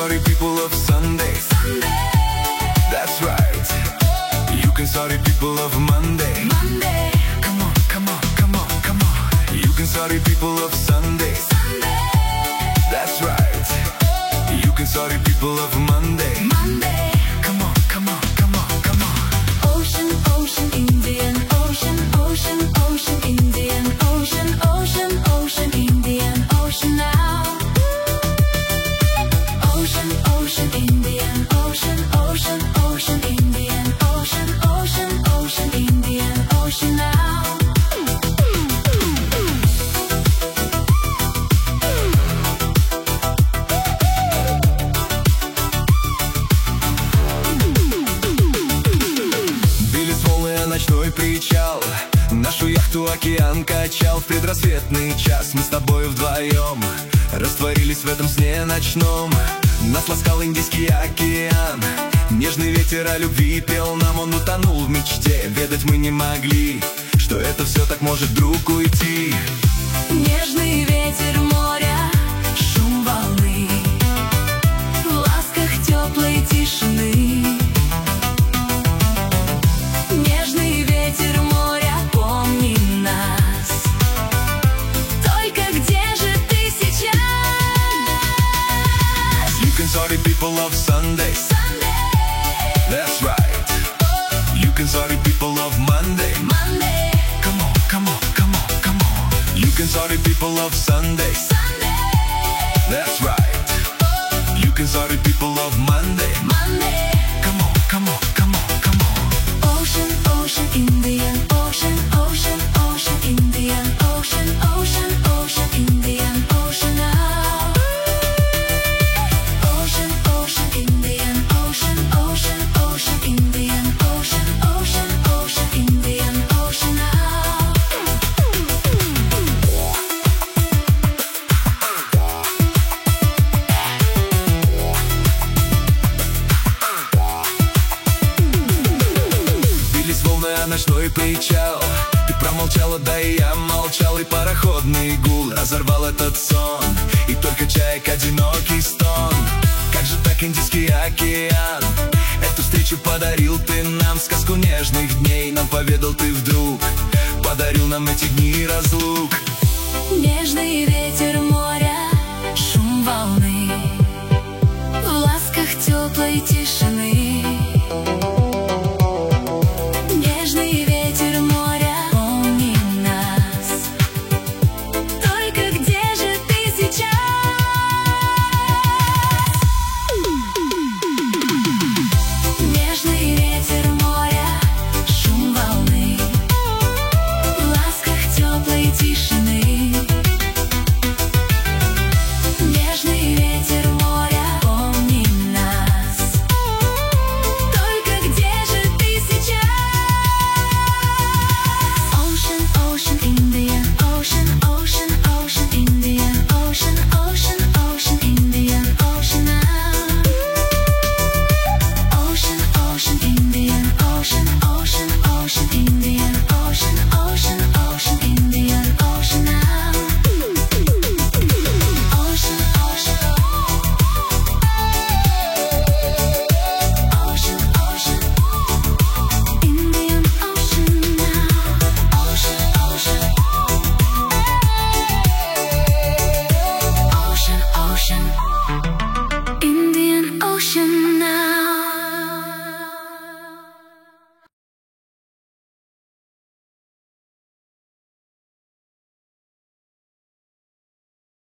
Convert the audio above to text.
sorry people of Sunday. That's right. You can sorry people of Monday. Come on, come on, come on, come on. You can sorry people of Sunday. That's right. You can sorry people of Monday. Come on, come on, come on, come on. Ocean, ocean, Indian Ocean, ocean, ocean, Indian Ocean, ocean, ocean, Indian Ocean now. Ocean, ocean, Indian Ocean, ocean, ocean, Indian Ocean, ocean, ocean, Indian Ocean now. Ночной причал, нашу яхту океан качал. В предрассветный час мы с тобой вдвоем растворились в этом сне ночном. Нас ласкал Индийский океан, нежный ветер о любви пел нам. Он утонул в мечте, ведать мы не могли, что это все так может вдруг уйти. Нежный ветер моря, шум волны, в ласках теплой тишины. Нежный ветер моря, помни нас. Только где же ты сейчас? You can sorry people of Sunday. That's right. You can sorry people of Monday. Come on, come on, come on, come on. You can sorry people of Sunday. That's right. You can sorry people of Monday. Come on, come on, come on, come on. Ocean, ocean, Indian Ocean, ocean, ocean, Indian Ocean, ocean, ocean, Indian Ocean now. Ocean, ocean, Indian Ocean, ocean, ocean, Indian Ocean, ocean, ocean, Indian Ocean now. Ночной причал, ты промолчала, да и я молчал. И пароходный гул разорвал этот сон, и только чаек одинокий стон. Как же так, Индийский океан? Эту встречу подарил ты нам, сказку нежных дней нам поведал ты вдруг, подарил нам эти дни разлук. Нежный ветер моря, шум волны, в ласках теплой тишины.